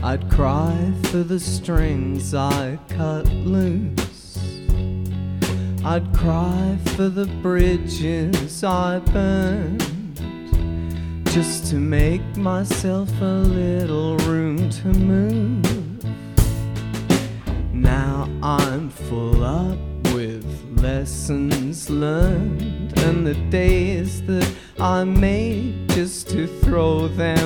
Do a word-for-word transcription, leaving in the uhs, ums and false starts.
I'd cry for the strings I cut loose. I'd cry for the bridges I burned, just to make myself a little room to move. Now I'm full up with lessons learned, and the days that I made just to throw them